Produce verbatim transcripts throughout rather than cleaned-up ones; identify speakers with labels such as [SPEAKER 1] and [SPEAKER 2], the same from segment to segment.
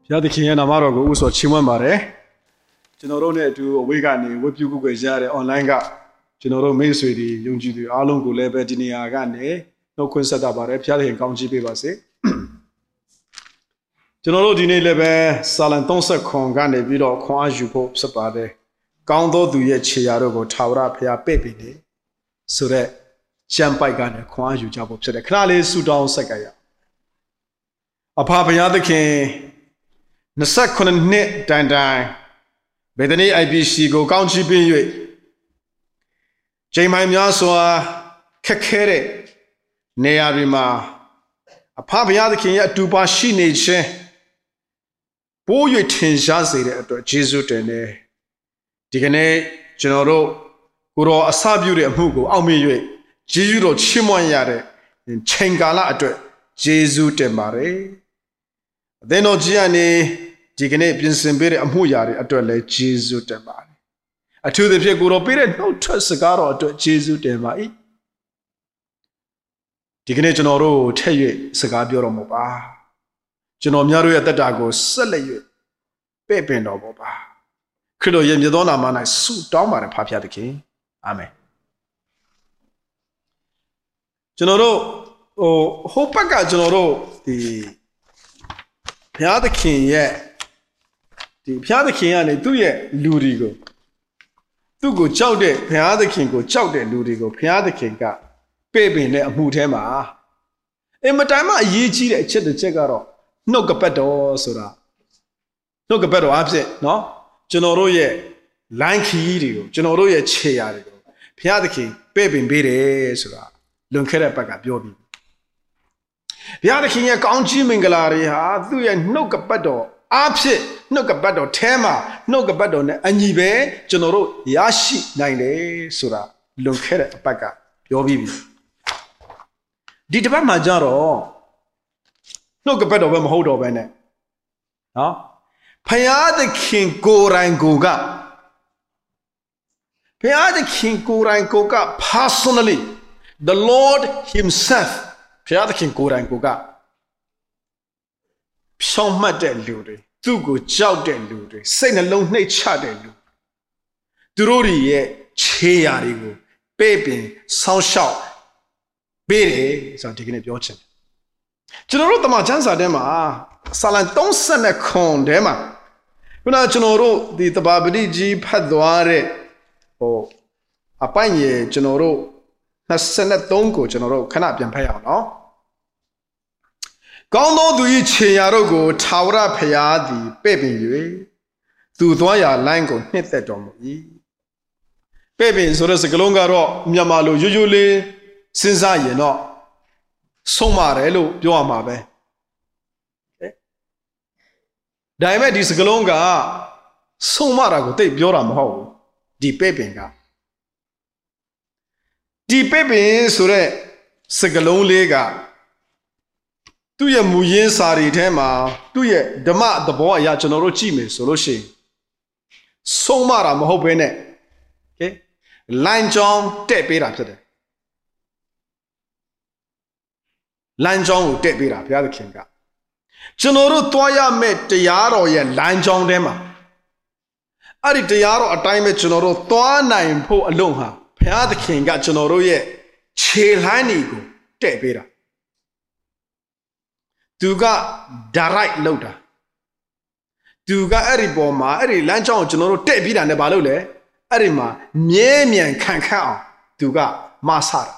[SPEAKER 1] Pia the king and Amaro go also Chimamare. General to Wigani, whip you go online gap. General Masri, Young Judy, Alongo Lebe Dinia Gane, no concert about it, Pia and County Bivase. General Dine Lebe, Salantonsa Congane, Vido, Quanjupo, Sapade, Gando do ye Chiarogo, Taura, Pia Pepe, so that Champai Gane, Quanju Jabo, said the Knale Sudan Sakaya. A papa yada king. Nasak couldn't knit dan dan. Bedani I B C go country be you. Jamai Miaswa Kakere Nearima. A papa yada king yet do bashi nature. Boy, you tin jazzy at Jesus and Digane General Guro Asabu Mugo, Almi, Jiro Chimon Yade, in Chengala at Jesus Temare. Then no Gianni. Digane Pinsembere Amuyari at le Jesu Temari. A to the Piaguro period, no trust cigar to Jesu Temai. Digane Genoro tell you cigar bureau moba. Genomiaru at the Dago, sell you. Pepe no boba. Credo Yemidona man, I suit down my papia the king. Amen. Genoro, oh, Hopaga Genoro, the Piada king, yeah. The Piada king and do ye Ludigo. Do go chow de Piada king go chow de Ludigo, Piada king got baby ne Mutema. In Matama, ye cheat a chet the checkaro. No capeto, sora. No capeto absent, no? Genoro ye Lanky, Genoro ye chearigo. Piada king, baby bere, sora. Lunkera paga, yobi. Piada king a country mingalari, do ye no capeto. Absent, no cabato, tema, no cabato, and ye be, Genoro, Yashi, nine, Sura, Lunkera, Paca, your baby. Did about my jaro? No cabato, when hold over it. Huh? Paya the king go and goga. Paya the king go and goga personally. The Lord Himself, Paya the king go and goga. Some matter lude, do go jout and lude, say alone nature de lude. Durori ye, chearigo, baby, sound shout, baby, so taking it your chin. General the Majanza dema, Salan don't send a con dema. When I general the Tababidi G Paduare, or a panye general, has sent a dongo general, cannot be pay out, no? Gondo do each Yarogo, Taura Payadi, baby you, do Doya Lango, hit that domo. Baby, so there's a Galongaro, Yamalu, usually, since I know, so marelo, Yoamabe. Diamond is Galonga, so marago, take Yoram ho, the babyinga. The baby, so that Segalon lega. Do ye muyin sari tema, do ye dema the boy ya general chime solution. So mara mahopene. Okay? Line John, dead beat up today. Line John will dead beat up, the other king. General Toya met the yaro ye line John dema. Adi the yaro a time at General Toa nine po alone ha. Pia the king got General ye. Chill hanigo, dead beat up. Duga direct loader. Duga Eriboma, Eri Lanchon General David and the Balole, Erima, Miemian can count, Duga Masara.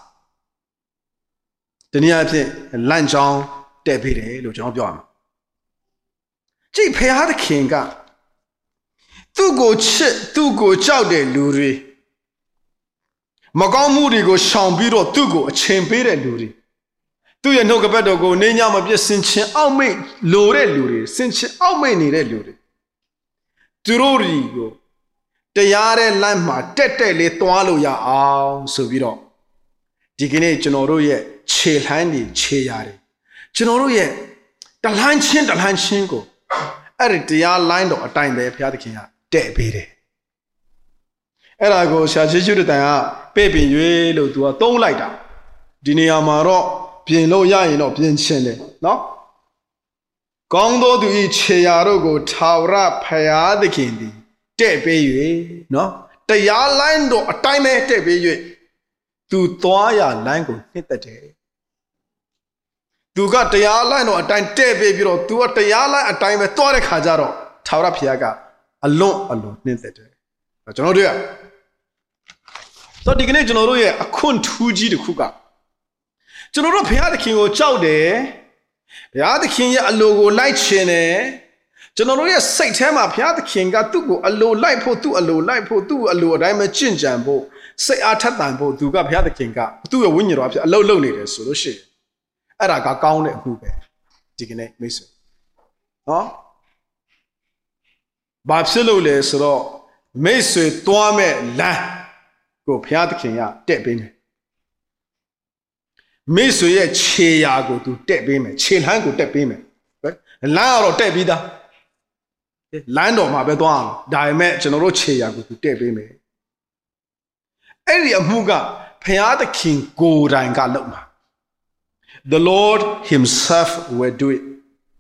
[SPEAKER 1] The near Lanchon David, Lujan Bion. G. Pay the king got. Do go chit, do go chow de luri. Magamuri go shambiro, do go chamber luri. Do you know about go Nanyama be since I'll make Lore Luri, since I'll make Nire Luri. Durorigo, the Yare Lama, Tete le Tualo ya all so we don't. Digine Genoroye, chill handy, cheari. Genoroye, the lanchin, the lanchin go. Eric the yard line of a time there, Piatikia, dead baby. And I go, shall you do that? Baby, you do a don't like that. Dinia Maro. Bien low ya, you know, bien chene, no? ကောင်းသောသူ၏ခြေရာတို့ကိုထာဝရဘုရားသခင်သည်တဲ့ပေး၍နော်တရားလိုင်းတော်အတိုင်းပဲတဲ့ပေး၍သူသွားရလိုင်းကိုနှစ်သက်တယ်သူကတရားလိုင်းတော်အတိုင်းတဲ့ပေးပြီးတော့သူကတရားလိုင်းအတိုင်းပဲသွားတဲ့ခါကျတော့ထာဝရဘုရားကအလွန်အလွန်နှစ်သက်တယ်ကျွန်တော်တို့ရဆိုဒီကနေ့ကျွန်တော်တို့ရဲ့အခွင့်ထူးကြီးတစ်ခုကကျွန်တော်တို့ဘုရားသခင်ကိုကြောက်တယ်ဘုရားသခင်ရဲ့အလိုကိုလိုက်ချင်တယ်ကျွန်တော်တို့ရဲ့စိတ်ထဲမှာဘုရားသခင်ကသူ့ကိုအလိုလိုက်ဖို့သူ့အလိုလိုက်ဖို့သူ့အလိုအတိုင်းပဲကြင်ကြံဖို့စိတ်အားထက်သန်ဖို့သူကဘုရားသခင်ကသူ့ရဲ့ဝိညာဉ်တော်အဖြစ်အလုပ်လုပ်နေတယ်ဆိုလို့ရှိရင်အဲ့ဒါကကောင်းတဲ့အမှုပဲဒီကနေ့မိတ်ဆွေနော်ဘာဖြစ်လို့လဲဆိုတော့မိတ်ဆွေသွားမဲ့လမ်းကိုဘုရားသခင်ကတဲ့ပေးမယ်မိတ်ဆွေရဲ့ခြေရာကိုသူတဲ့ပေးမယ်ခြေလမ်းကိုတဲ့ပေးမယ်လမ်းကတော့တဲ့ပြီးသားလမ်းတော်မှာပဲသွားအောင်ဒါပေမဲ့ကျွန်တော်တို့ခြေရာကိုသူတဲ့ပေးမယ်အဲ့ဒီအမှုကဘုရားသခင်ကိုယ်တိုင်ကလုပ်မှာ The Lord himself will do it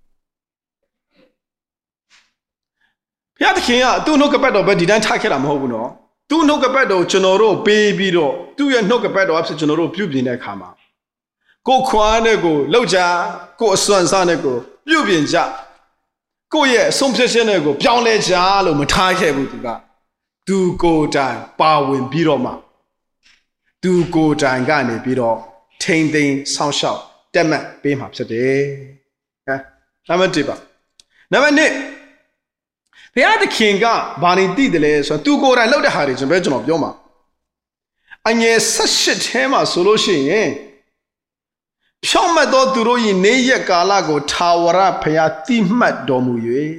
[SPEAKER 1] ဘုရားသခင်ကသူ့နှုတ်ကပတ်တော်ပဲဒီတိုင်းထားခဲ့တာမဟုတ်ဘူးနော်သူ့နှုတ်ကပတ်တော်ကျွန်တော်တို့ပေးပြီးတော့သူ့ရဲ့နှုတ်ကပတ်တော်အဖြစ်ကျွန်တော်တို့ပြုပြင်တဲ့အခါမှာကိုခွားနဲ့ကိုလောက်ကြကိုအစွမ်းစားနဲ့ကိုပြုပြင်ကြကိုရဲ့အဆုံးဖြတ်ချက်နဲ့ကိုပြောင်းလဲကြလို့မထားခဲ့ဘူးသူကသူကိုယ်တိုင်ပါဝင်ပြီးတော့မှသူကိုယ်တိုင်ကနေပြီးတော့ထိမ့်သိမ်းဆောင်းလျှောက်တက်မှတ်ပေးမှာဖြစ်တယ်ဟမ်နံပါတ်တစ်ပါနံပါတ်နှစ်ဘုရားသခင်ကဘာနေသိတယ်လဲဆိုတော့သူကိုယ်တိုင်လုပ်တဲ့ဟာတွေကျွန်တော်ကျွန်တော်ပြောမှာအငယ်၁၈ထဲမှာဆိုလို့ရှိရင်ဖြောင့်မတ်သောသူတို့၏နေရက်ကာလကိုထာဝရဘုရားတိမှတ်တော်မူ၍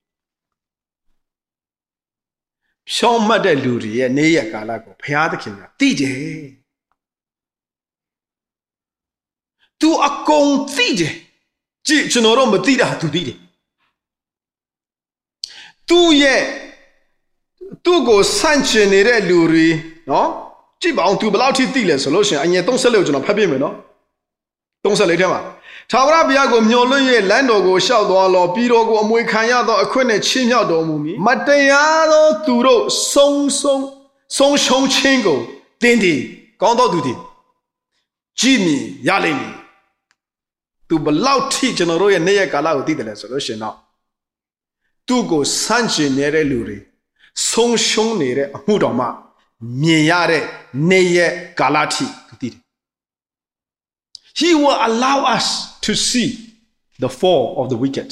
[SPEAKER 1] ဖြောင့်မတ်တဲ့လူတွေရဲ့နေရက်ကာလကိုဘုရားသခင်ကသိတယ်သူအကုန်သိတယ်ကြည့်ကျွန်တော်တို့မသိတာသူသိတယ်သူရဲ့သူ့ကိုဆန့်ကျင်နေတဲ့လူတွေနော်ကြည့်ပါအောင်သူဘယ်လောက်ထိသိလဲဆိုလို့ရှိရင်အငယ်၃၄ကိုကျွန်တော်ဖတ်ပြမယ်နော်၃၄ထဲမှာထာဝရဘုရားကိုမျှော်လင့်၍လမ်းတော်ကိုရှောက်သွားလောပြီးတော့ကိုအမွေခံရသောအခွင့်နဲ့ချီးမြှောက်တော်မူမည်မတရားသောသူတို့ဆုံးဆုံးဆုံးရှုံးခြင်းကိုတင်းတည်ကောင်းသောသူသည်ကြည်မြင်ရလိမ့်မည်သူဘလောက်ထိကျွန်တော်တို့ရဲ့နေ့ရက်ကာလကိုသိတယ်လဲဆိုလို့ရှိရင်တော့သူ့ကိုစန့်ကျင်နေတဲ့လူတွေဆုံးရှုံးနေတဲ့အမှုတော်မှမြင်ရတဲ့နေ့ရက်ကာလထိသူသိတယ်He will allow us to see the fall of the wicked.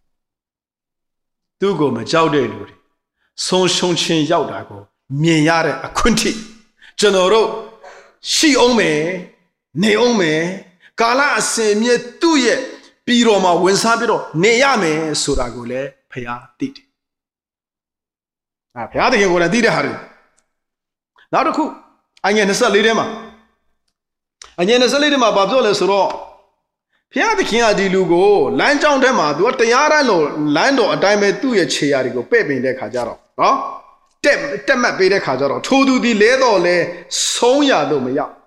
[SPEAKER 1] သူကိုမကြောက်တဲ့လူတွေဆုံးရှုံးခြင်းရောက်တာကိုမြင်ရတဲ့အခွင့်အရေးကျွန်တော်တို့ရှိအောင်မယ်နေအောင်မယ်ကာလအစဉ်မြဲသူ့ရဲ့ပြီးတော်မှာဝင်စားပြီးတော့နေရမယ်ဆိုတာကိုလည်းဘုရားသိတယ်။အာဘုရားသခင်ကိုလည်းသိတဲ့ဟာတွေနောက်တစ်ခုအငယ်၂၄ထဲမှာအငယ်၂၄ထဲမှာဘာပြောလဲဆိုတော့ဘုရားသခင်ကဒီလူကိုလမ်းကြောင်းထဲမှာသူကတရားတိုင်းလို့လမ်းတော်အတိုင်းပဲသူ့ရဲ့ခြေရာတွေကိုပဲ့ပင်တဲ့ခါကြတော့နော်တက်တက်မှတ်ပေးတဲ့ခါကြတော့ထိုသူဒီလဲတော့လဲဆုံးရတော့မရောက်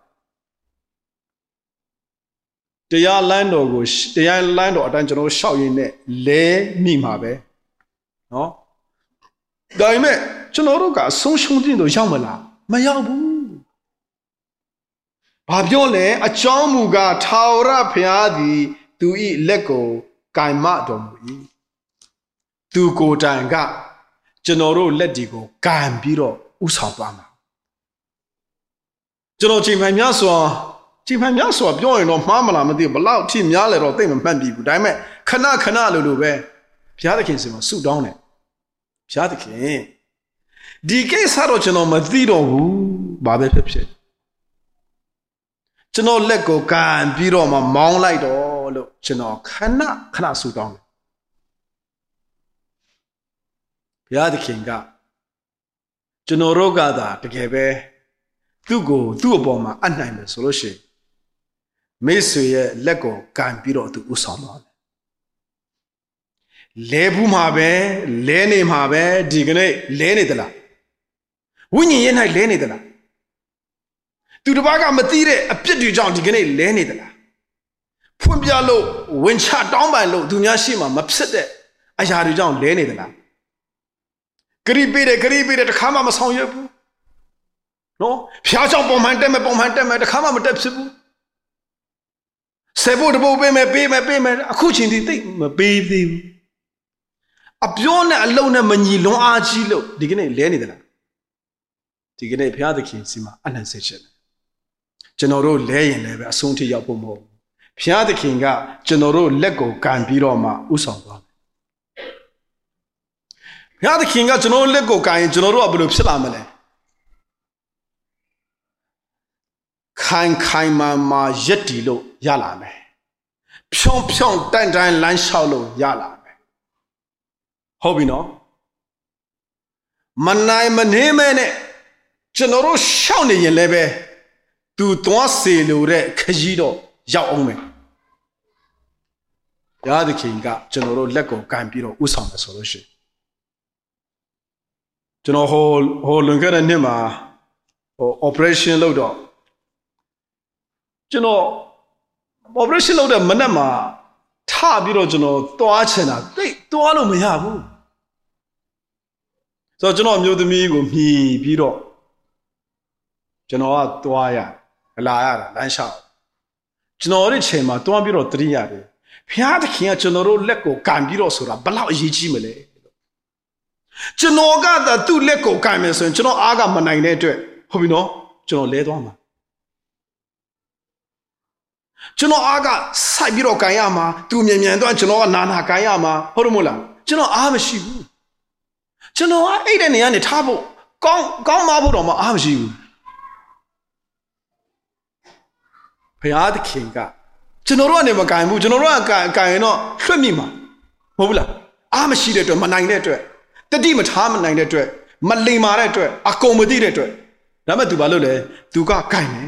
[SPEAKER 1] တရားလမ်းတော်ကိုတရားလမ်းတော်အတိုင်းကျွန်တော်ရှောက်ရင်းနဲ့လဲမိမှာပဲနော်ဒါပေမဲ့ကျွန်တော်တို့ကဆုံးရှုံးခြင်းတို့ရောက်မလားမရောက်ဘူးဘာပြောလဲအကြောင်းမူကားထာဝရဘုရားသည်သူ၏လက်ကိုကင်မတော်မူ၏သူကိုယ်တိုင်ကကျွန်တော်တို့လက်ဒီကိုကင်ပြီးတော့ဥဆောင်သွားမှာကျွန်တော်ချိန်မှန်များစွာချိန်မှန်များစွာပြောရင်တော့မှားမလားမသိဘူးဘလောက်ထိများလဲတော့သိမမှတ်ပြီဘူးဒါပေမဲ့ခဏခဏလိုလိုပဲဘုရားသခင်စီမှာဆုတောင်းတယ်ဘုရားသခင်ဒီကိစ္စတော့ကျွန်တော်မသိတော့ဘူးဘာပဲဖြစ်ဖြစ်ကျွန်တော်လက်ကိုကန်ပြီးတော့မှမောင်းလိုက်တော့လို့ကျွန်တော်ခဏခဏဆူတောင်းတယ်ဘုရားသခင်ကကျွန်တော်တို့ကသာတကယ်ပဲသူ့ကိုသူ့အပေါ်မှာအနိုင်မယ်ဆိုလို့ရှိရင်မိတ်ဆွေရဲ့လက်ကိုကန်ပြီးတော့သူဥဆောင်သွားတယ်လဲဘူးမှာပဲလဲနေမှာပဲဒီကနေ့လဲနေသလားဝိညာဉ်ရဲ့၌လဲနေသလားသူတစ်ပါးကမသိတဲ့အပြစ်တွေကြောင့်ဒီကနေ့လဲနေသလားဖွင့်ပြလို့ဝင်ချတောင်းပန်လို့သူများရှိမှမဖြစ်တဲ့အရာတွေကြောင့်လဲနေသလားဂရိပေးတယ်ဂရိပေးတယ်တခါမှမဆောင်ရွက်ဘူးနော်ဖျားကြောင့်ပုံမှန်တက်မယ်ပုံမှန်တက်မယ်တခါမှမတက်ဖြစ်ဘူးဆေဖို့တပုတ်ပေးမယ်ပေးမယ်ပေးမယ်အခုချိန်ဒီသိမပေးသေးဘူးအပြောနဲ့အလုံးနဲ့မညီလွန်အားကြီးလို့ဒီကနေ့လဲနေသလားဒီကနေ့ဘုရားသခင်စီမှာအနံ့စေခြင်းကျွန်တော်တို့လဲရင်လည်းပဲအဆုံးထိရောက်ဖို့မဟုတ်ဘူးဘုရားသခင်ကကျွန်တော်တို့လက်ကိုကန်ပြီးတော့မှဥဆောင်သွားတယ်ဘုရားသခင်ကကျွန်တော်တို့လက်ကိုကန်ရင်ကျွန်တော်တို့ကဘယ်လိုဖြစ်လာမလဲခိုင်ခိုင်မာမာရက်တီလို့ရလာမယ်ဖြောင်းဖြောင်းတန်တန်လမ်းလျှောက်လို့ရလာမယ်ဟုတ်ပြီနော်မနိုင်မနေမဲနဲ့ကျွန်တော်တို့ရှောက်နေရင်လည်းပဲသူသွားစေလို့တဲ့ခကြီးတော့ရောက်အောင်မယ်ဘုရားသခင်ကကျွန်တော်တို့လက်ကိုကန်ပြီးတော့ဥဆောင်မယ်ဆိုလို့ရှိရင်ကျွန်တော်ဟိုဟိုလွန်ခဲ့တဲ့နှစ်မှာဟို operation လုပ်တော့ကျွန်တော် operation လုပ်တဲ့မနက်မှာထပြီးတော့ကျွန်တော်သွားချင်တာတိတ်သွားလို့မရဘူးဆိုတော့ကျွန်တော်မျိုးသမီးကိုမြည်ပြီးတော့ကျွန်တော်ကသွားရလာရတာလမ်းလျှောက်ကျွန်တော်ရဲ့ချိန်မှာတွန်းပြီးတော့တတိရတယ်ဘုရားသခင်ကကျွန်တော်တို့လက်ကိုကန်ပြီးတော့ဆိုတာဘယ်လောက်အရေးကြီးမလဲကျွန်တော်ကသာသူ့လက်ကိုကန်မယ်ဆိုရင်ကျွန်တော်အားကမနိုင်တဲ့အတွက်ဟုတ်ပြီနော်ကျွန်တော်လဲသွားမှာကျွန်တော်အားကစိုက်ပြီးတော့ကန်ရမှာသူမြန်မြန်တော့ကျွန်တော်ကနာနာကန်ရမှာဟုတ်တယ်မို့လားကျွန်တော်အားမရှိဘူးကျွန်တော်ကအဲ့တဲ့နေရာနေထားဖို့ကောင်းကောင်းမဖို့တော့မအားမရှိဘူးဘုရားသခင်ကကျွန်တော်တို့ကနေမကန်ဘူးကျွန်တော်တို့ကကန်ကန်ရင်တော့လွှတ်မိမှာမဟုတ်ဘူးလားအားမရှိတဲ့အတွက်မနိုင်တဲ့အတွက်တတိမထားမနိုင်တဲ့အတွက်မလိမ်မာတဲ့အတွက်အကုန်မသိတဲ့အတွက်ဒါမှ तू ဘာလုပ်လဲ तू ကကန်တယ်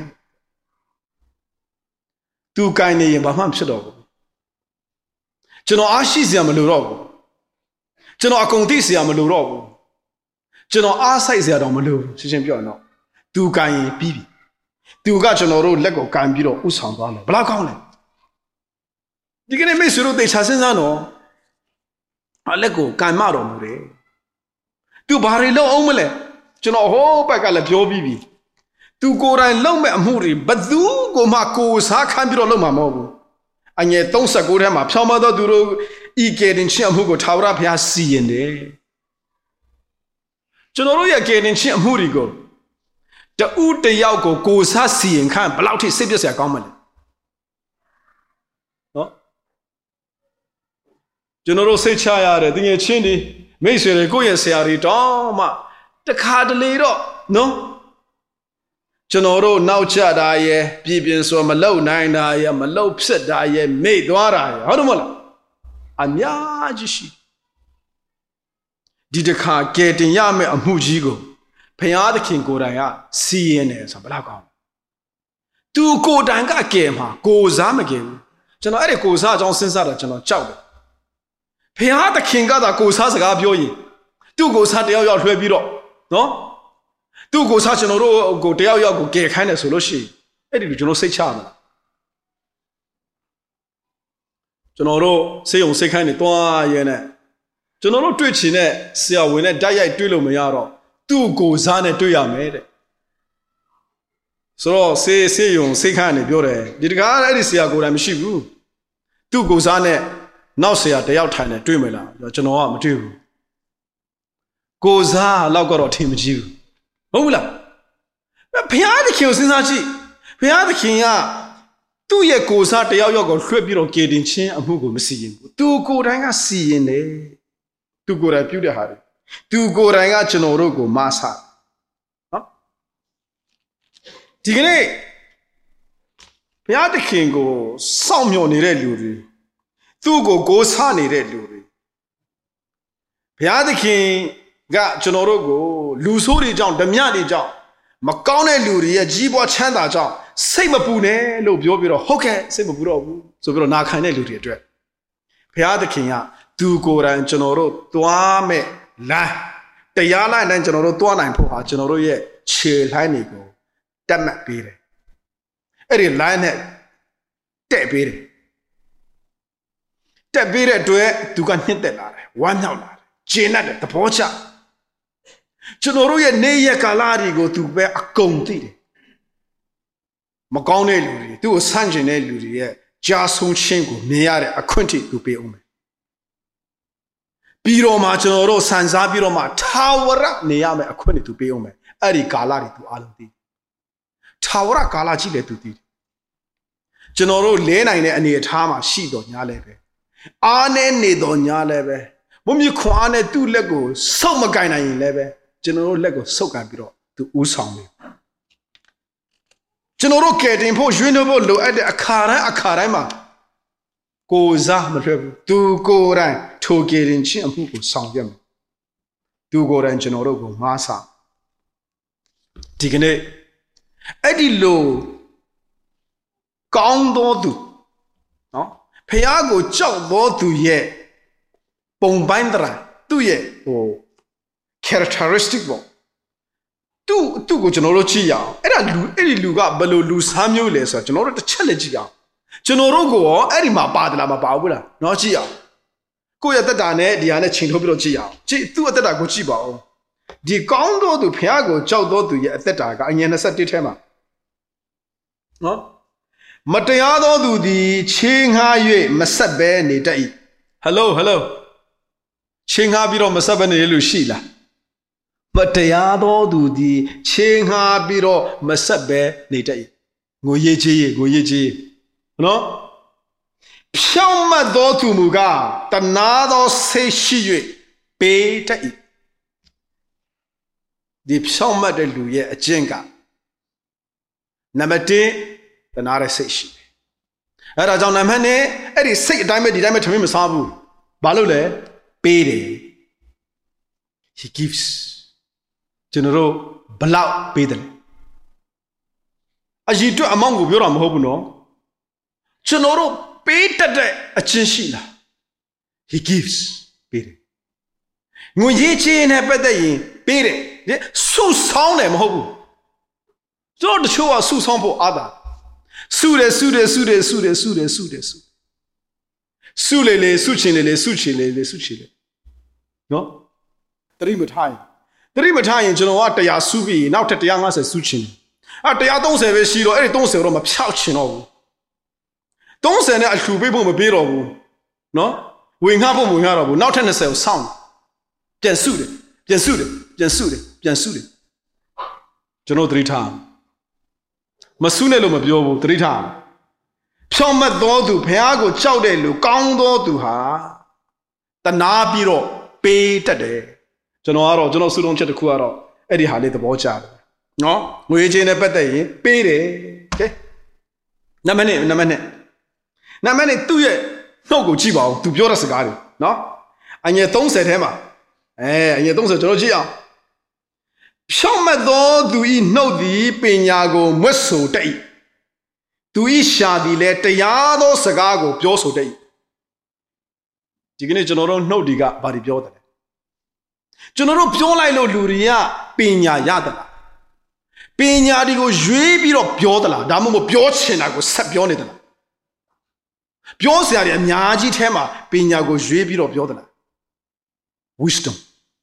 [SPEAKER 1] तू ကန်နေရင်ဘာမှမဖြစ်တော့ဘူးကျွန်တော်အားရှိစရာမလိုတော့ဘူးကျွန်တော်အကုန်သိစရာမလိုတော့ဘူးကျွန်တော်အားဆိုင်စရာတော့မလိုဘူးရှင်းရှင်းပြောရအောင် तू ကန်ရင်ပြီးပြီသူကကျွန်တော်တို့လက်ကိုကန်ပြီးတော့ဥဆောင်သွားမယ်ဘလောက်ကောင်းလဲဒီကနေ့မိတ်ဆွေတို့တေချာစဉ်းစားတော့အလက်ကိုကန်မတော်မူတယ်သူဘာတွေလုပ်အောင်မလဲကျွန်တော်ဟိုးဘက်ကလည်းပြောပြီးပြီသူကိုယ်တိုင်လုပ်မဲ့အမှုတွေဘသူကိုမှကိုယ်စားခံပြီးတော့လုပ်မှာမဟုတ်ဘူးအငယ်သုံးဆယ့်ကိုထဲမှာဖြောင်းမသောသူတို့ဤကယ်တင်ခြင်းအမှုကိုထာဝရဘုရားစီရင်တယ်ကျွန်တော်တို့ရဲ့ကယ်တင်ခြင်းအမှုတွေကိုတူတယောက်ကိုကိုစားစီရင်ခံဘလောက်ထိစိတ်ပြည့်စရာကောင်းမလဲနော်ကျွန်တော်တို့စိတ်ချရတယ်တကယ်ချင်းဒီမိတ်ဆွေတွေကိုယ့်ရဲ့ဆရာတွေတော့မှတခါတလေတော့နော်ကျွန်တော်တို့နောက်ကျတာရဲ့ပြည်ပြင်းဆိုမလုံနိုင်တာရဲ့မလုံဖြစ်တာရဲ့မေ့သွားတာရဲ့ဟုတ်တယ်မဟုတ်လားအများကြီးရှိဒီတခါကဲတင်ရမယ့်အမှုကြီးကိုဘုရားသခင်ကိုယ်တိုင်ကစီရင်တယ်ဆိုဘယ်လောက်ကောင်းသူကိုယ်တိုင်ကကဲမှာကိုစားမကဲဘူးကျွန်တော်အဲ့ဒီကိုစားအကြောင်းစဉ်းစားတာကျွန်တော်ကြောက်တယ်ဘုရားသခင်ကသာကိုစားစကားပြောရင်သူ့ကိုစားတယောက်ယောက်လွှဲပြီးတော့နော်သူ့ကိုစားကျွန်တော်တို့ကိုတယောက်ယောက်ကိုကဲခိုင်းတယ်ဆိုလို့ရှိရင်အဲ့ဒီလိုကျွန်တော်စိတ်ချမလားကျွန်တော်တို့စိတ်ုံစိတ်ခိုင်းနေတွားရဲနဲ့ကျွန်တော်တို့တွေ့ချင်တဲ့ဆရာဝန်နဲ့တိုက်ရိုက်တွေ့လို့မရတော့သူ့ကိုစားနဲ့တွေ့ရမယ်တဲ့ဆိုတော့ဆေးဆေးယုံစိတ်ခန့်နေပြောတယ်ဒီတကားအဲ့ဒီဆရာကိုယ်တိုင်မရှိဘူးသူ့ကိုစားနဲ့နောက်ဆရာတယောက်ထိုင်နေတွေ့မယ်လားကျွန်တော်ကမတွေ့ဘူးကိုစားလောက်ကတော့ထင်မကြည့်ဘူးဟုတ်ဘူးလားဘုရားသခင်ကိုစဉ်းစားကြည့်ဘုရားသခင်ကသူ့ရဲ့ကိုစားတယောက်ယောက်ကိုလွှတ်ပြီးတော့ကေတင်ချင်းအမှုကိုမစီရင်ဘူးသူကိုယ်တိုင်ကစီရင်တယ်သူကိုယ်တိုင်ပြုတဲ့ဟာတွေသူကိုယ်တိုင်ကကျွန်တော်တို့ကိုမဆနော်ဒီကနေ့ဘုရားသခင်ကိုစောင့်မျှော်နေတဲ့လူတွေသူ့ကိုကိုးစားနေတဲ့လူတွေဘုရားသခင်ကကျွန်တော်တို့ကိုလူဆိုးတွေကြောင့်ဓမြတွေကြောင့်မကောင်းတဲ့လူတွေရဲ့ကြီးပွားချမ်းသာကြောင့်စိတ်မပူနဲ့လို့ပြောပြီးတော့ဟုတ်ကဲ့စိတ်မပူတော့ဘူးဆိုပြီးတော့နာခံတဲ့လူတွေအတွက်ဘုရားသခင်ကသူကိုယ်တိုင်ကျွန်တော်တို့သွားမဲ့လမ်းတရားလမ်းတိုင်းကျွန်တော်တို့သွားနိုင်ဖို့ဟာကျွန်တော်တို့ရဲ့ခြေလှမ်းတွေကိုတက်မှတ်ပေးတယ်အဲ့ဒီလမ်းနဲ့တဲ့ပေးတယ်တက်ပေးတဲ့အတွက်သူကနှစ်သက်လာတယ်ဝမ်းမြောက်လာတယ်ကျဉ်တ်တယ်သဘောကျကျွန်တော်တို့ရဲ့နေ့ရက်ကာလတွေကိုသူပဲအကုန်သိတယ်မကောင်းတဲ့လူတွေသူ့ကိုဆန့်ကျင်တဲ့လူတွေရဲ့ကြားဆုံးခြင်းကိုမြင်ရတဲ့အခွင့်အရေးသူပေးအောင်မယ်ပြီးတော့မှကျွန်တော်တို့စံစားပြီးတော့မှထာဝရနေရမယ်အခွင့်အရေးသူပေးအောင်မယ်အဲ့ဒီကာလတွေသူအားလုံးသိထာဝရကာလကြီးလည်းသူသိတယ်ကျွန်တော်တို့လဲနိုင်တဲ့အနေအထားမှာရှိတော်ညာလဲပဲအားနဲ့နေတော်ညာလဲပဲဘုံမြခွန်အားနဲ့သူ့လက်ကိုဆုပ်မကင်နိုင်ရင်လည်းပဲကျွန်တော်တို့လက်ကိုဆုပ်ကန်ပြီးတော့သူဥဆောင်တယ်ကျွန်တော်တို့ကဲတင်ဖို့ရွေးနှုတ်ဖို့လိုအပ်တဲ့အခါတိုင်းအခါတိုင်းမှာကိုစားမလွှဲဘူးသူကိုယ်တိုင်ထိုကဲတင်ခြင်းအမှုကိုဆောင်ရွက်မယ်သူကိုယ်တိုင်ကျွန်တော်တို့ကိုမားဆဒီကနေ့အဲ့ဒီလိုကောင်းသောသူနော်ဖះကိုကြောက်သောသူရဲ့ပုံပိုင်းတရာသူ့ရဲ့ဟို characteristic ပေါ့သူ့သူ့ကိုကျွန်တော်တို့ကြည့်ရအောင်အဲ့ဒါလူအဲ့ဒီလူကဘယ်လိုလူစားမျိုးလဲဆိုတော့ကျွန်တော်တို့တစ်ချက်လက်ကြည့်အောင်ကျွန်တော်တို့ကိုရောအဲ့ဒီမှာပါတယ်လားမပါဘူးလားနော်ကြည့်အောင်ကိုယ့်ရဲ့တက်တာနဲ့ဒီဟာနဲ့ချိန်ထိုးပြီးတော့ကြည့်အောင်ကြည့်သူ့အသက်တာကိုကြည့်ပါဦးဒီကောင်းသောသူဖះကိုကြောက်သောသူရဲ့အသက်တာကအငယ်နှစ်ဆယ့်တစ်ထဲမှာနော်မတရားသောသူသည်ချေးငှား၍မဆက်ဘဲနေတတ်၏ဟယ်လိုဟယ်လိုချေးငှားပြီးတော့မဆက်ဘဲနေလို့ရှိလားမတရားသောသူသည်ချေးငှားပြီးတော့မဆက်ဘဲနေတတ်၏ငိုရေးချေးငိုရေးချေးနော်ဖြောင့်မတ်သောသူမူကားတနာသောဆိတ်ရှိ၍ပေးတတ်၏ဒီဖြောင့်မတ်တဲ့လူရဲ့အကျင့်ကနံပါတ်တစ်တနာတဲ့စိတ်ရှိတယ်အဲ့ဒါကြောင့်နံပါတ်နှစ်အဲ့ဒီစိတ်အတိုင်းပဲဒီတိုင်းပဲထမင်းမစားဘူးဘာလို့လဲပေးတယ် he gives ကျွန်တော်တို့ဘလောက်ပေးတယ်အကြီးတွက်အမောင်းကိုပြောတာမဟုတ်ဘူးနော်ကျွန်တော်တို့ပေးတတ်တဲ့အချင်းရှိလား he gives ပေးတယ်ငွေရေးချင်းနဲ့ပတ်သက်ရင်ပေးတယ်ဆုဆောင်းတယ်မဟုတ်ဘူးကျွန်တော်တချို့ကဆုဆောင်းဖို့အားတာဆုတယ်ဆုတယ်ဆုတယ်ဆုတယ်ဆုတယ်ဆုတယ်ဆုဆုလေလေဆုချင်လေလေဆုချင်လေလေဆုချင်လေနော်တတိမထားရင်တတိမထားရင်ကျွန်တော်ကတရားဆုပြီးနောက်ထပ်one hundred fiftyဆုချင်အဲone hundred thirtyပဲရှိတော့အဲ့ဒီthirtyတော့မဖြောက်ချင်တော့ဘူးthirtyနဲ့အလှူပေးဖို့မပေးတော့ဘူးနော်ဝင်ငှဖို့မဝင်ငှတော့ဘူးနောက်ထပ်twentyကိုစောင့်ပြန်ဆုတယ်ပြန်ဆုတယ်ပြန်ဆုတယ်ပြန်ဆုတယ်ကျွန်တော်တတိထားမဆုနဲ့လို့မပြောဘူးတတိထားဖြောင့်မတ်သောသူဘုရားကိုကြောက်တဲ့လူကောင်းသောသူဟာတနာပြီးတော့ပေးတတ်တယ်ကျွန်တော်ကတော့ကျွန်တော်ဆုလုံးချက်တစ်ခုကတော့အဲ့ဒီဟာလေးသဘောကျတယ်နော်ငွေချင်းနဲ့ပတ်သက်ရင်ပေးတယ်ကဲနံပါတ်နှစ်နံပါတ်နှစ်နံပါတ်နှစ်သူ့ရဲ့နှုတ်ကိုကြည့်ပါဦးသူပြောတဲ့စကားတွေနော်အငယ်thirtyထဲမှာအဲအငယ်thirtyကျွန်တော်ကြည့်အောင်ဖြောင့်မတ်သောသူဤနှုတ်သည်ပညာကိုမွတ်ဆိုတတ်၏သူဤရှာသည်လည်းတရားသောစကားကိုပြောဆိုတတ်၏ဒီကနေ့ကျွန်တော်တို့နှုတ်ဒီကဘာတွေပြောတယ်လဲကျွန်တော်တို့ပြောလိုက်လို့လူတွေကပညာရသလားပညာတွေကိုရွေးပြီးတော့ပြောသလားဒါမှမဟုတ်ပြောချင်တာကိုဆက်ပြောနေသလားပြောစရာတွေအများကြီးထဲမှာပညာကိုရွေးပြီးတော့ပြောသလား wisdom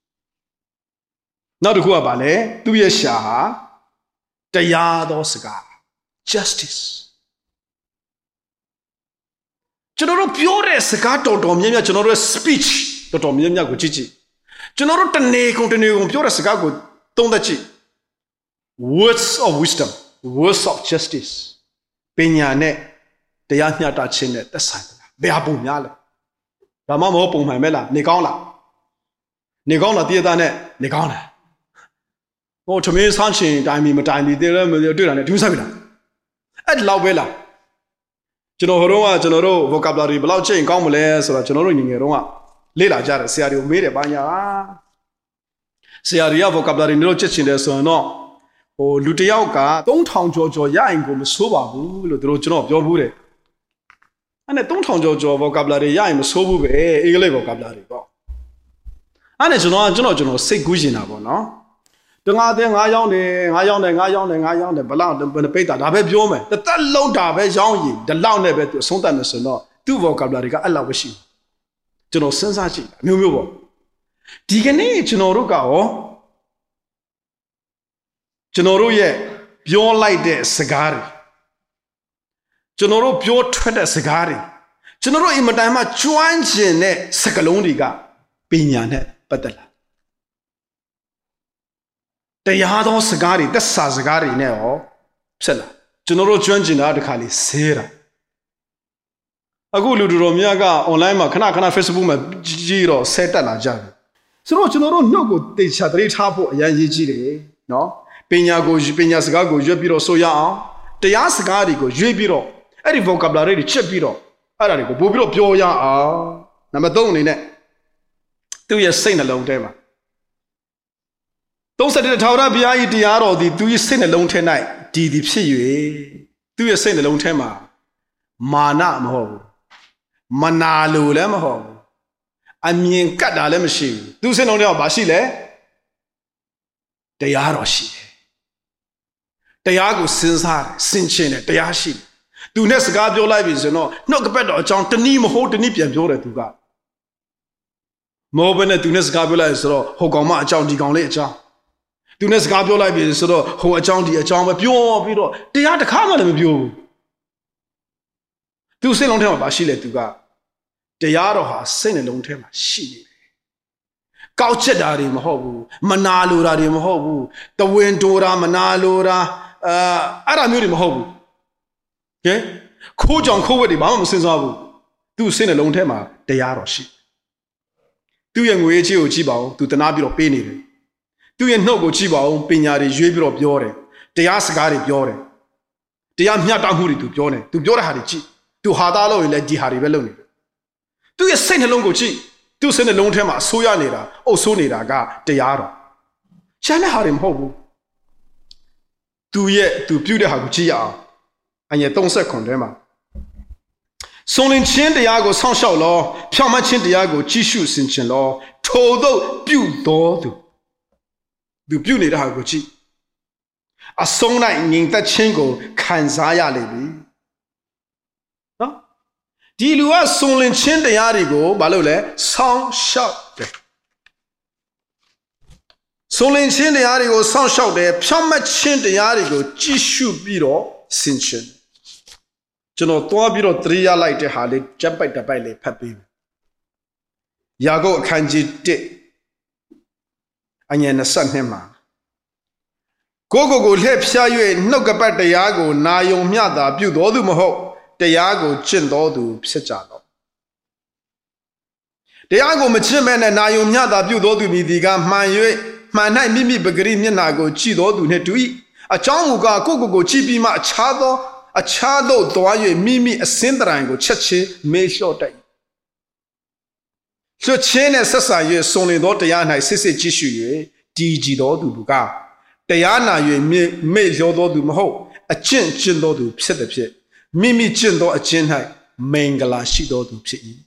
[SPEAKER 1] နောက်တစ်ခုကဘာလဲသူ့ရဲ့ရှာဟာတရားသောစကား justice ကျွန်တော်တို့ပြောတဲ့စကားတော်တော်များများကျွန်တော်တို့ speech တော်တော်များများကိုကြည့်ကြည့်ကျွန်တော်တို့တနေကုန်တနေကုန်ပြောတဲ့စကားကိုသုံးသပ်ကြည့် words of wisdom words of justice ပညာနဲ့တရားမျှတခြင်းနဲ့သက်ဆိုင်တယ်ဘယ်ဟာပုံများလဲဒါမှမဟုတ်ပုံမှန်ပဲလားနေကောင်းလားနေကောင်းလားတည်ရတဲ့နေကောင်းလားဟိုထမင်းဆန်းချင်တိုင်မီမတိုင်မီတည်ရဲတွေ့တာနဲ့ဒူးဆိုင်ပြီလားအဲ့ဒီလောက်ပဲလားကျွန်တော်ဟိုတော့ကကျွန်တော်တို့ vocabulary ဘယ်လောက်ချိန်ကောင်းမလဲဆိုတော့ကျွန်တော်တို့ငငယ်တုန်းကလေ့လာကြတယ်ဆရာတွေကိုမေးတယ်ဘာညာဆရာတွေက vocabulary တွေချက်ချင်တယ်ဆိုရင်တော့ဟိုလူတယောက်ကthree thousandကျော်ကျော်ရရင်ကိုမဆိုးပါဘူးလို့တို့ကျွန်တော်ပြောဘူးတယ်အဲ့နဲ့three thousandကျော်ကျော် vocabulary ရရင်မဆိုးဘူးပဲအင်္ဂလိပ် vocabulary ပေါ့အဲ့နဲ့ကျွန်တော်ကျွန်တော်ကျွန်တော်စိတ်ကူးနေတာပေါ့နော်တငါတဲ့ငါရောက်တယ်ငါရောက်တယ်ငါရောက်တယ်ငါရောက်တယ်ဘလောက်ပိတ်တာဒါပဲပြောမယ်တသက်လုံးတာပဲရောင်းရင်ဒီလောက်နဲ့ပဲသူအဆုံးသတ်မယ်ဆိုတော့သူ့ vocabulary ကအဲ့လောက်ပဲရှိကျွန်တော်စဉ်းစားကြည့်မျိုးမျိုးပေါ့ဒီကနေ့ကျွန်တော်တို့ကရောကျွန်တော်တို့ရဲ့ပြောလိုက်တဲ့စကားတွေကျွန်တော်တို့ပြောထွက်တဲ့စကားတွေကျွန်တော်တို့အင်မတန်မှကျွမ်းကျင်တဲ့စကားလုံးတွေကပညာနဲ့ပတ်သက်လာတရားသောစကားတွေသက်စာစကားတွေနဲ့ရောဖြစ်လာကျွန်တော်တို့ကျွမ်းကျင်တာတခါလေဆဲတာအခုလူတော်များက online မှာခဏခဏ Facebook မှာကြီးတော့ဆဲတက်လာကြတယ်ဆိုတော့ကျွန်တော်တို့နှုတ်ကိုတေချာတရိထားဖို့အရင်ရေးကြည့်တယ်နော်ပညာကိုပညာစကားကိုရွတ်ပြီးတော့ဆိုရအောင်တရားစကားတွေကိုရွေးပြီးတော့အဲ့ဒီ vocabulary တွေချက်ပြီးတော့အဲ့ဒါတွေကိုပို့ပြီးတော့ပြောရအောင်နံပါတ်သုံးအနေနဲ့သူ့ရဲ့စိတ်နှလုံးထဲမှာသုံးဆယ်တစ်ထာဝရဘုရား၏တရားတော်သည်သူ၏စိတ်နှလုံးထဲ၌တည်တည်ဖြစ်၍သူ့ရဲ့စိတ်နှလုံးထဲမှာမာနမဟုတ်ဘူးမနာလိုလည်းမဟုတ်ဘူးအမြင်ကတ်တာလည်းမရှိဘူးသူ့စိတ်နှလုံးထဲမှာဘာရှိလဲတရားတော်ရှိတယ်တရားကိုစဉ်းစားတယ်စင်ချင်တယ်တရားရှိတယ်သူနဲ့စကားပြောလိုက်ပြီဆိုတော့နှုတ်ကပတ်တော်အကြောင်းတနည်းမဟုတ်တနည်းပြန်ပြောတယ်သူကမဟုတ်ဘဲနဲ့သူနဲ့စကားပြောလိုက်ဆိုတော့ဟိုကောင်မအကြောင်းဒီကောင်လေးအကြောင်းသူနဲ့စကားပြောလိုက်ပြီဆိုတော့ဟိုအကြောင်းဒီအကြောင်းပဲပြောပြီးတော့တရားတစ်ခါမှလည်းမပြောဘူးသူစိတ်လုံးထဲမှာပါရှိလေသူကတရားတော်ဟာစိတ်နှလုံးထဲမှာရှိနေတယ်ကောက်ချက်တာတွေမဟုတ်ဘူးမနာလိုတာတွေမဟုတ်ဘူးတဝင်းတိုးတာမနာလိုတာအာအဲ့ဒါမျိုးတွေမဟုတ်ဘူးကဲခိုးကြောင်ခိုးဝက်တွေဘာမှမစဉ်းစားဘူးသူစိတ်နှလုံးထဲမှာတရားတော်ရှိသူ့ရဲ့ငွေချေးကိုကြည့်ပါဦးသူတနာပြီးတော့ပေးနေတယ်သူ့ရဲ့နှုတ်ကိုကြည့်ပါဦးပညာတွေရွေးပြီးတော့ပြောတယ်တရားစကားတွေပြောတယ်တရားမျှတမှုတွေသူပြောတယ်သူပြောတဲ့ဟာတွေကြည့်သူဟာသားလို့လည်းဒီဟာတွေပဲလုပ်နေတယ်သူ့ရဲ့စိတ်နှလုံးကိုကြည့်သူ့စိတ်နှလုံးထဲမှာအဆိုးရနေတာအုပ်ဆိုးနေတာကတရားတော်ရှားတဲ့ဟာတွေမဟုတ်ဘူးသူရဲ့သူပြုတဲ့ဟာကိုကြည့်ရအောင်အငယ်သုံးဆယ်ခုထဲမှာစုံလင်ခြင်းတရားကိုစောင့်ရှောက်လောဖြောင့်မတ်ခြင်းတရားကိုကြည့်ရှုဆင်ခြင်လောထိုသို့ပြုတော်သူသူပြုနေတဲ့ဟာကိုကြည့်အဆုံး၌ငြိမ်သက်ခြင်းကိုခံစားရလိမ့်မယ်နော်ဒီလူကစုံလင်ခြင်းတရားတွေကိုဘာလို့လဲစောင့်ရှောက်တယ်စုံလင်ခြင်းတရားတွေကိုစောင့်ရှောက်တယ်ဖြောင့်မတ်ခြင်းတရားတွေကိုကြည့်ရှုပြီးတော့ဆင်ခြင်ကျွန်တော်တွားပြီးတော့တရိယာလိုက်တဲ့ဟာလေးကြက်ပိုက်တပိုက်လေးဖတ်ပြီးယာကုပ်အခန်းကြီးတစ်အငယ်နှစ်ဆယ်နှစ်မှာကိုကိုကိုလှည့်ဖြား၍နှုတ်ကပတ်တရားကိုနာယုံမျှတာပြုတော်သူမဟုတ်တရားကိုကျင့်တော်သူဖြစ်ကြတော့တရားကိုမကျင့်မဲ့နဲ့နာယုံမျှတာပြုတော်သူမိဒီကမှန်၍မှန်၌မိမိပဂရိမျက်နာကိုကြည့်တော်သူနှင့်တူ၏အကြောင်းမူကားကိုကိုကိုကြည့်ပြီးမှအခြားသောအခြားသို့သွား၍မိမိအစင်းတရံကိုချက်ချင်းမေးလျှော့တိုက်လွှတ်ချင်းနဲ့ဆက်ဆံ၍စုံလင်သောတရား၌စစ်စစ်ကြည့်ရှု၍တည်ကြည်တော်သူကတရားနာ၍မေ့လျော့တော်သူမဟုတ်အကျင့်ကျင့်တော်သူဖြစ်သည်ဖြစ်မိမိကျင့်သောအကျင့်၌မင်္ဂလာရှိတော်သူဖြစ်၏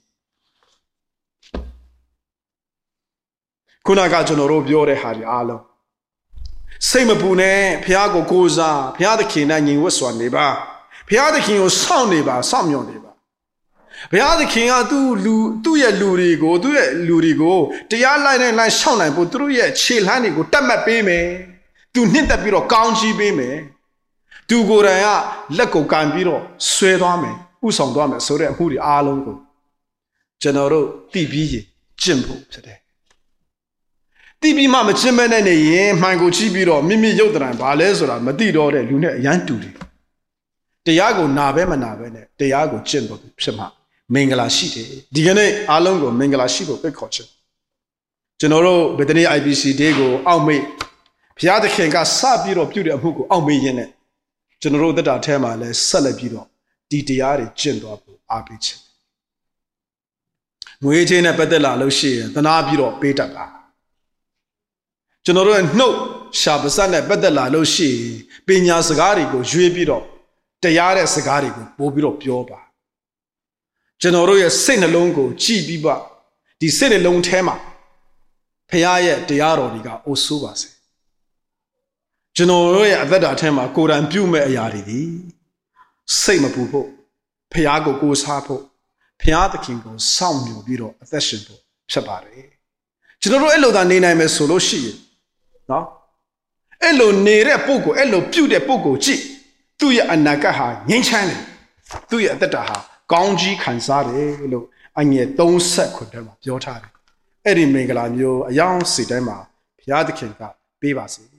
[SPEAKER 1] ခုနကကျွန်တော်တို့ပြောတဲ့ဟာဒီအားလုံးစိတ်မပူနဲ့ဘုရားကိုကိုးစားဘုရားသခင်နဲ့ညီဝတ်စွာနေပါဘုရားသခင်ကိုစောင့်နေပါစောင့်မျှော်နေပါဘုရားသခင်ကသူ့လူသူ့ရဲ့လူတွေကိုသူ့ရဲ့လူတွေကိုတရားလိုက်နဲ့လိုက်ရှောက်နိုင်ဖို့သူတို့ရဲ့ခြေလှမ်းတွေကိုတတ်မှတ်ပေးမယ်သူနှစ်သက်ပြီးတော့ကောင်းချီးပေးမယ်သူကိုယ်တိုင်ကလက်ကိုကန်ပြီးတော့ဆွဲသွားမယ်ဥဆောင်သွားမယ်ဆိုတဲ့အမှုတွေအားလုံးကိုကျွန်တော်တို့သိပြီးရင်ကျင့်ဖို့ဖြစ်တယ်သိပြီးမှမကျင့်မဲ့နဲ့နေရင်မှန်ကိုကြည့်ပြီးတော့မိမိရုပ်တံဘာလဲဆိုတာမသိတော့တဲ့လူနဲ့အရန်တူတယ်တရားကိုနာပဲမနာပဲနဲ့တရားကိုကျင့်ဖို့ဖြစ်မှာမင်္ဂလာရှိတယ်ဒီကနေ့အားလုံးကိုမင်္ဂလာရှိဖို့ဖိတ်ခေါ်ချင်ကျွန်တော်တို့ဗေဒနီ I P C Day ကိုအောက်မေ့ဘုရားသခင်ကစပြီးတော့ပြုတဲ့အမှုကိုအောက်မေ့ရင်းနဲ့ကျွန်တော်တို့သက်တာထဲမှာလည်းဆက်လက်ပြီးတော့ဒီတရားတွေကျင့်သွားဖို့အားပေးချင်ငွေချင်းနဲ့ပတ်သက်လာလို့ရှိရင်သနာပြီးတော့ပေးတတ်တာကျွန်တော်တို့ရဲ့နှုတ်ရှာပါးစပ်နဲ့ပတ်သက်လာလို့ရှိရင်ပညာစကားတွေကိုရွေးပြီးတော့တရားတဲ့စကားတွေကိုပို့ပြီးတော့ပြောပါကျွန်တော်တို့ရဲ့စိတ်နှလုံးကိုကြည်ပြီးပါဒီစိတ်နှလုံးထဲမှာဖခင်ရဲ့တရားတော်တွေကအိုဆိုးပါစေကျွန်တော်တို့ရဲ့အသက်တာထဲမှာကိုယ်တိုင်ပြုမဲ့အရာတွေဒီစိတ်မပူဖို့ဖခင်ကိုကိုးစားဖို့ဘုရားသခင်ကိုစောင့်မျှော်ပြီးတော့အသက်ရှင်ဖို့ဖြစ်ပါတယ်ကျွန်တော်တို့အဲ့လိုသာနေနိုင်မယ်ဆိုလို့ရှိရင်နော်အဲ့လိုနေတဲ့ပုဂ္ဂိုလ်အဲ့လိုပြုတဲ့ပုဂ္ဂိုလ်ကြည့်သူ့ရဲ့အနာဂတ်ဟာငြိမ်းချမ်းတယ်သူ့ရဲ့အသက်တာဟာကောင်းကြီးခံစားတယ်လို့အငယ်သုံးဆယ်ခုထဲမှာပြောထားတယ်အဲ့ဒီမင်္ဂလာမျိုးအယောင်စီတိုင်းမှာဘုရားသခင်ကပေးပါစေ